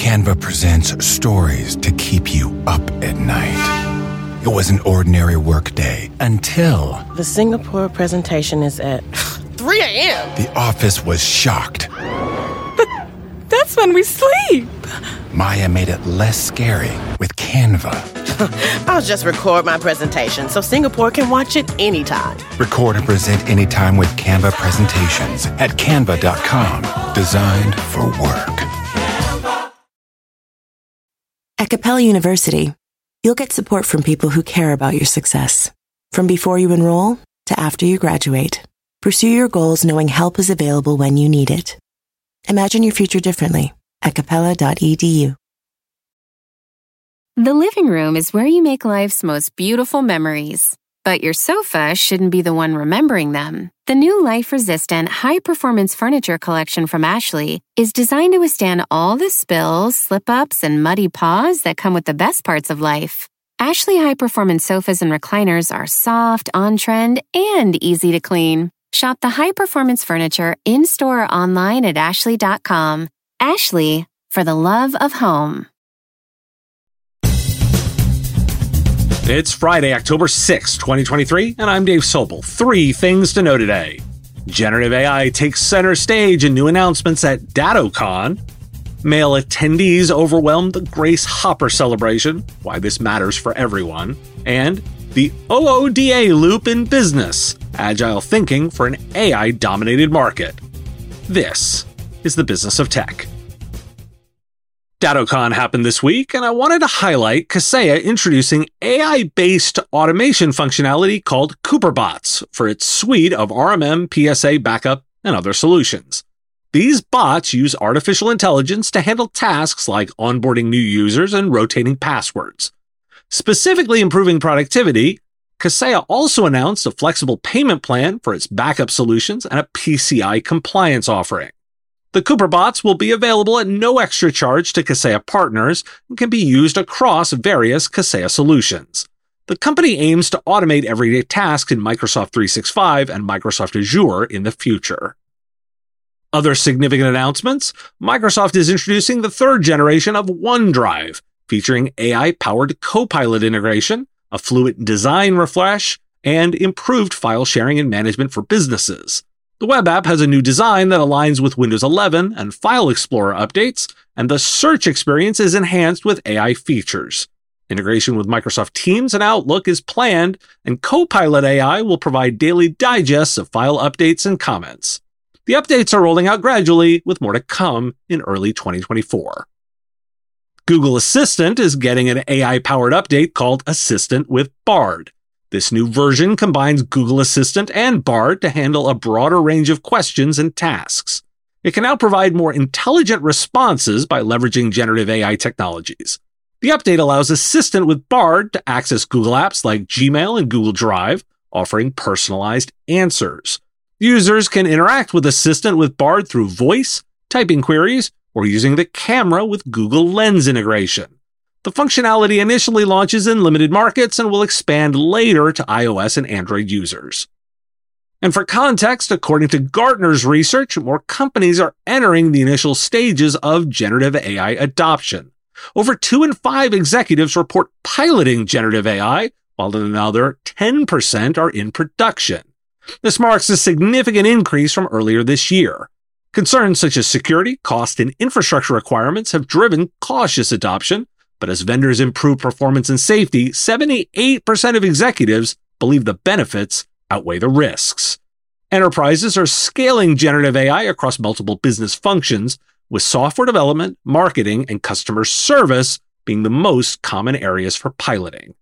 Canva presents stories to keep you up at night. It was an ordinary workday until... The Singapore presentation is at 3 a.m. The office was shocked. But that's when we sleep. Maya made it less scary with Canva. I'll just record my presentation so Singapore can watch it anytime. Record and present anytime with Canva presentations at canva.com. Designed for work. At Capella University, you'll get support from people who care about your success. From before you enroll to after you graduate, pursue your goals knowing help is available when you need it. Imagine your future differently at capella.edu. The living room is where you make life's most beautiful memories. But your sofa shouldn't be the one remembering them. The new life-resistant, high-performance furniture collection from Ashley is designed to withstand all the spills, slip-ups, and muddy paws that come with the best parts of life. Ashley high-performance sofas and recliners are soft, on-trend, and easy to clean. Shop the high-performance furniture in-store or online at ashley.com. Ashley, for the love of home. It's Friday, October 6, 2023, and I'm Dave Sobel. 3 things to know today. Generative AI takes center stage in new announcements at DattoCon. Male attendees overwhelmed the Grace Hopper celebration, why this matters for everyone. And the OODA loop in business, agile thinking for an AI-dominated market. This is the business of tech. DattoCon happened this week, and I wanted to highlight Kaseya introducing AI-based automation functionality called CooperBots for its suite of RMM, PSA backup, and other solutions. These bots use artificial intelligence to handle tasks like onboarding new users and rotating passwords. Specifically improving productivity, Kaseya also announced a flexible payment plan for its backup solutions and a PCI compliance offering. The CooperBots will be available at no extra charge to Kaseya partners and can be used across various Kaseya solutions. The company aims to automate everyday tasks in Microsoft 365 and Microsoft Azure in the future. Other significant announcements: Microsoft is introducing the 3rd generation of OneDrive, featuring AI-powered Copilot integration, a fluid design refresh, and improved file sharing and management for businesses. The web app has a new design that aligns with Windows 11 and File Explorer updates, and the search experience is enhanced with AI features. Integration with Microsoft Teams and Outlook is planned, and Copilot AI will provide daily digests of file updates and comments. The updates are rolling out gradually, with more to come in early 2024. Google Assistant is getting an AI-powered update called Assistant with Bard. This new version combines Google Assistant and Bard to handle a broader range of questions and tasks. It can now provide more intelligent responses by leveraging generative AI technologies. The update allows Assistant with Bard to access Google apps like Gmail and Google Drive, offering personalized answers. Users can interact with Assistant with Bard through voice, typing queries, or using the camera with Google Lens integration. The functionality initially launches in limited markets and will expand later to iOS and Android users. And for context, according to Gartner's research, more companies are entering the initial stages of generative AI adoption. Over 2 in 5 executives report piloting generative AI, while another 10% are in production. This marks a significant increase from earlier this year. Concerns such as security, cost, and infrastructure requirements have driven cautious adoption, but as vendors improve performance and safety, 78% of executives believe the benefits outweigh the risks. Enterprises are scaling generative AI across multiple business functions, with software development, marketing, and customer service being the most common areas for piloting.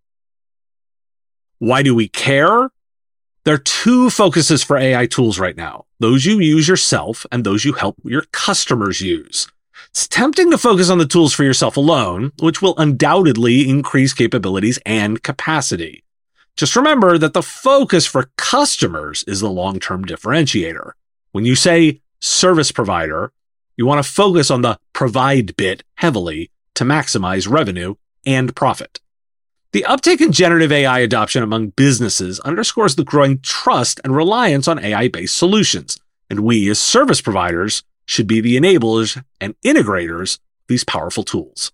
Why do we care? There are 2 focuses for AI tools right now: those you use yourself and those you help your customers use. It's tempting to focus on the tools for yourself alone, which will undoubtedly increase capabilities and capacity. Just remember that the focus for customers is the long-term differentiator. When you say service provider, you want to focus on the provide bit heavily to maximize revenue and profit. The uptake in generative AI adoption among businesses underscores the growing trust and reliance on AI-based solutions, and we as service providers should be the enablers and integrators of these powerful tools.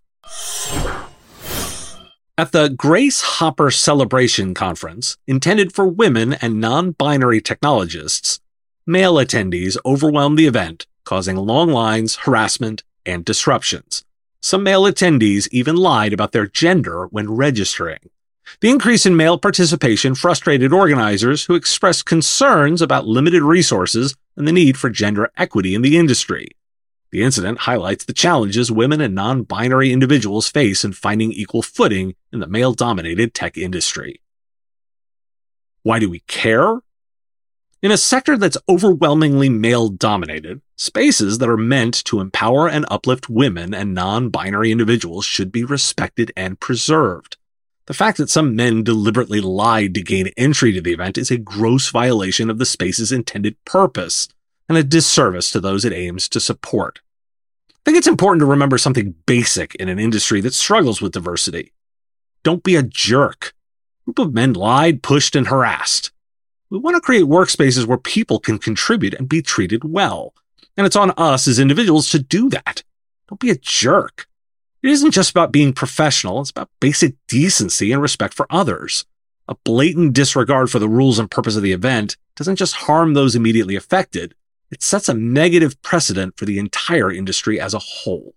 At the Grace Hopper Celebration Conference, intended for women and non-binary technologists, male attendees overwhelmed the event, causing long lines, harassment, and disruptions. Some male attendees even lied about their gender when registering. The increase in male participation frustrated organizers who expressed concerns about limited resources and the need for gender equity in the industry. The incident highlights the challenges women and non-binary individuals face in finding equal footing in the male-dominated tech industry. Why do we care? In a sector that's overwhelmingly male-dominated, spaces that are meant to empower and uplift women and non-binary individuals should be respected and preserved. The fact that some men deliberately lied to gain entry to the event is a gross violation of the space's intended purpose and a disservice to those it aims to support. I think it's important to remember something basic in an industry that struggles with diversity. Don't be a jerk. A group of men lied, pushed, and harassed. We want to create workspaces where people can contribute and be treated well. And it's on us as individuals to do that. Don't be a jerk. It isn't just about being professional, it's about basic decency and respect for others. A blatant disregard for the rules and purpose of the event doesn't just harm those immediately affected, it sets a negative precedent for the entire industry as a whole.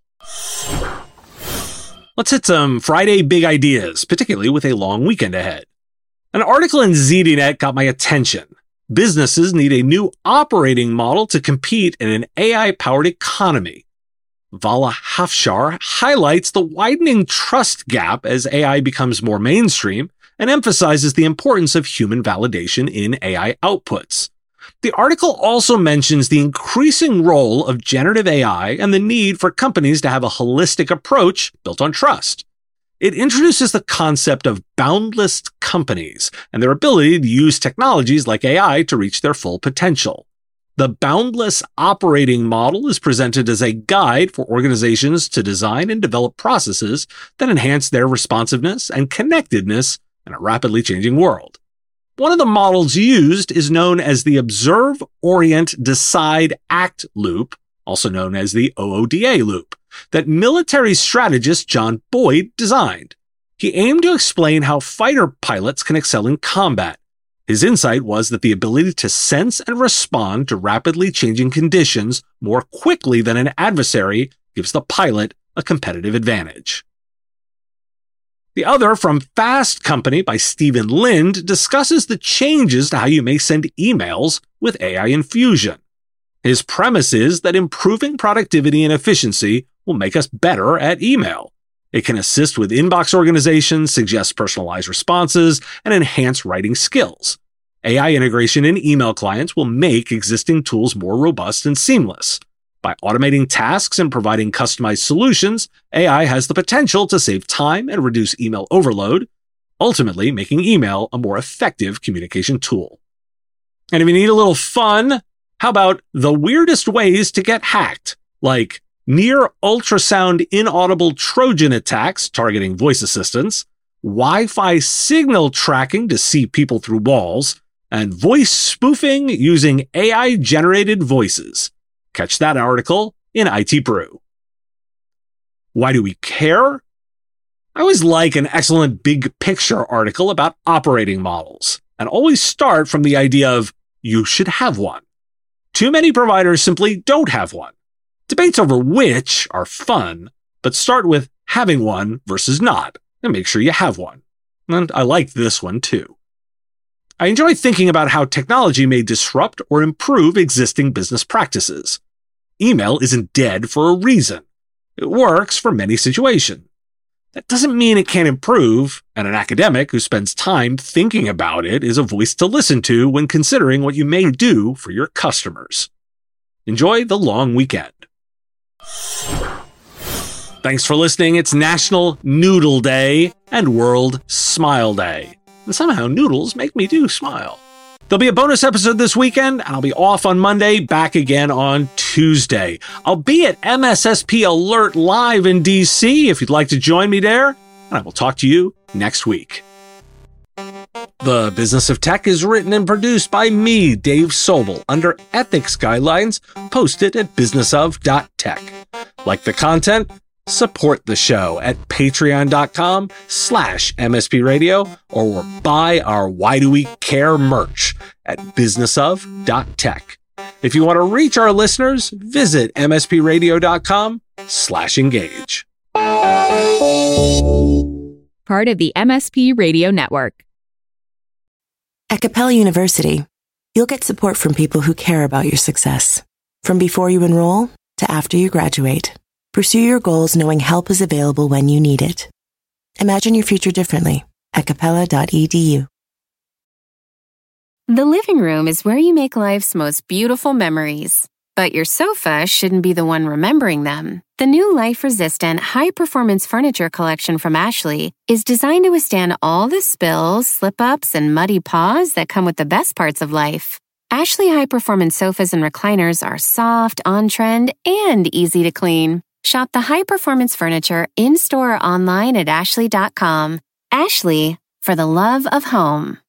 Let's hit some Friday big ideas, particularly with a long weekend ahead. An article in ZDNet got my attention. Businesses need a new operating model to compete in an AI-powered economy. Vala Hafshar highlights the widening trust gap as AI becomes more mainstream and emphasizes the importance of human validation in AI outputs. The article also mentions the increasing role of generative AI and the need for companies to have a holistic approach built on trust. It introduces the concept of boundless companies and their ability to use technologies like AI to reach their full potential. The boundless operating model is presented as a guide for organizations to design and develop processes that enhance their responsiveness and connectedness in a rapidly changing world. One of the models used is known as the Observe, Orient, Decide, Act loop, also known as the OODA loop, that military strategist John Boyd designed. He aimed to explain how fighter pilots can excel in combat. His insight was that the ability to sense and respond to rapidly changing conditions more quickly than an adversary gives the pilot a competitive advantage. The other, from Fast Company by Stephen Lind, discusses the changes to how you may send emails with AI infusion. His premise is that improving productivity and efficiency will make us better at email. It can assist with inbox organization, suggest personalized responses, and enhance writing skills. AI integration in email clients will make existing tools more robust and seamless. By automating tasks and providing customized solutions, AI has the potential to save time and reduce email overload, ultimately making email a more effective communication tool. And if you need a little fun, how about the weirdest ways to get hacked, like near ultrasound inaudible Trojan attacks targeting voice assistants, Wi-Fi signal tracking to see people through walls, and voice spoofing using AI-generated voices. Catch that article in IT Brew. Why do we care? I always like an excellent big picture article about operating models, and always start from the idea of you should have one. Too many providers simply don't have one. Debates over which are fun, but start with having one versus not, and make sure you have one. And I like this one too. I enjoy thinking about how technology may disrupt or improve existing business practices. Email isn't dead for a reason. It works for many situations. That doesn't mean it can't improve, and an academic who spends time thinking about it is a voice to listen to when considering what you may do for your customers. Enjoy the long weekend. Thanks for listening. It's National Noodle Day and World Smile Day. And somehow noodles make me do smile. There'll be a bonus episode this weekend, and I'll be off on Monday, back again on Tuesday. I'll be at MSSP Alert Live in DC if you'd like to join me there, and I will talk to you next week. The Business of Tech is written and produced by me, Dave Sobel, under ethics guidelines posted at businessof.tech. Like the content? Support the show at patreon.com/MSPradio or buy our Why Do We Care merch at businessof.tech. If you want to reach our listeners, visit mspradio.com/engage. Part of the MSP Radio Network. At Capella University, you'll get support from people who care about your success. From before you enroll to after you graduate, pursue your goals knowing help is available when you need it. Imagine your future differently at capella.edu. The living room is where you make life's most beautiful memories. But your sofa shouldn't be the one remembering them. The new life-resistant, high-performance furniture collection from Ashley is designed to withstand all the spills, slip-ups, and muddy paws that come with the best parts of life. Ashley high-performance sofas and recliners are soft, on-trend, and easy to clean. Shop the high-performance furniture in-store or online at ashley.com. Ashley, for the love of home.